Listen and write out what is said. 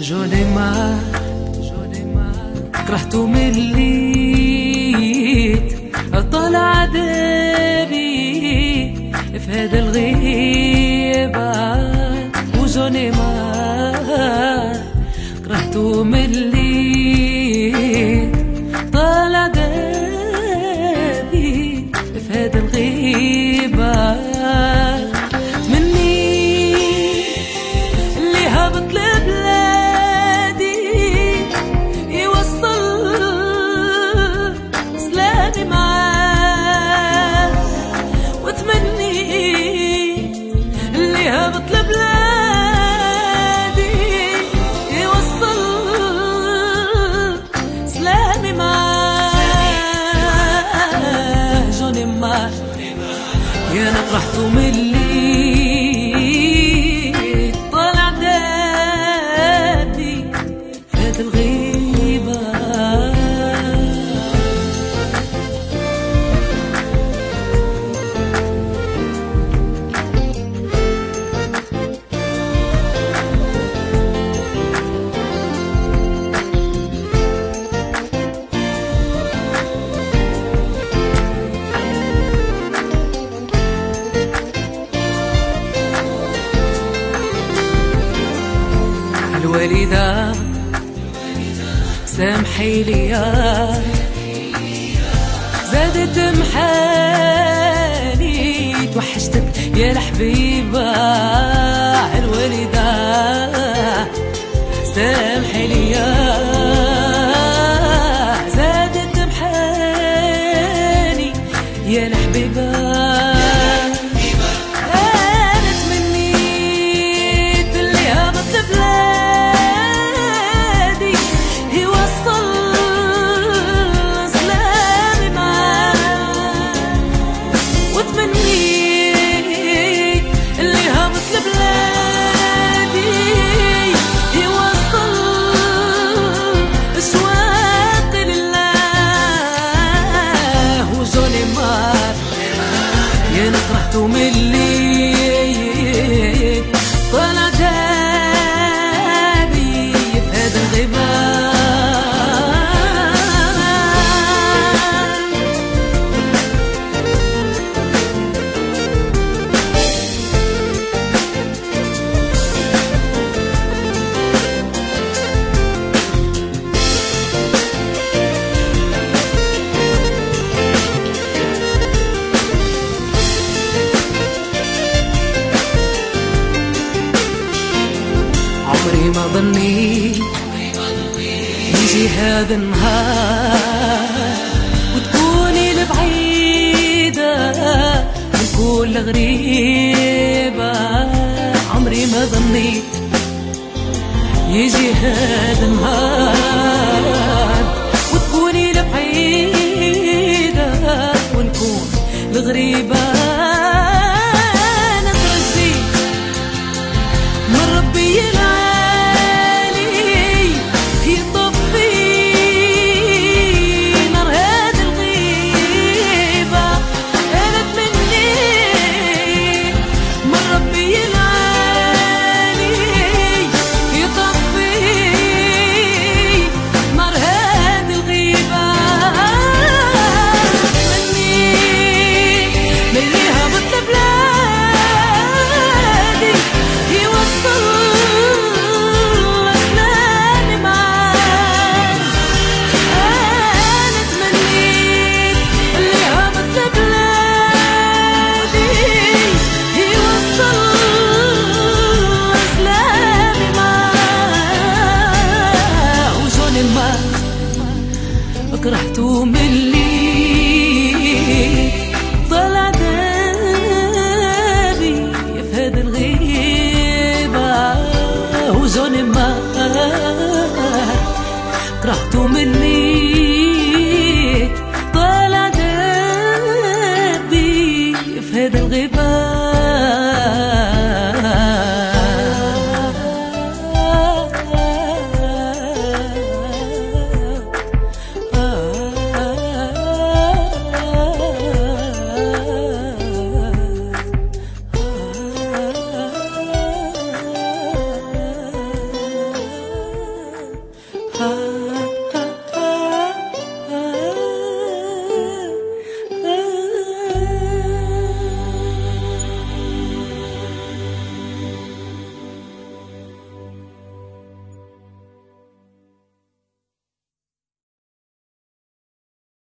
جوني ما كرهتو مليت طلع دربي في هذا الغيبة. وجوني ما كرهتو مليت طلع دربي في هذا الغيبة. يا نطرحتو ملي طلع دابي هاد الغيبة. الوالدة سامحي ليا زادت محالي توحشتك يا الحبيبة. الوالدة سامحي ليا زادت محالي يا الحبيبة. نطرحتو ملي طلع دابي في هذا الغيبة. عمري ما ظنيت يجي هذا النهار وتكوني البعيدة من كل غريبة. عمري ما ظنيت يجي هذا النهار وتكوني البعيدة ونكون الغريبة. نترجي من ربي كرهتو ملي طلع دابي في هذا الغيبة. وجوني ما كرهتو ملي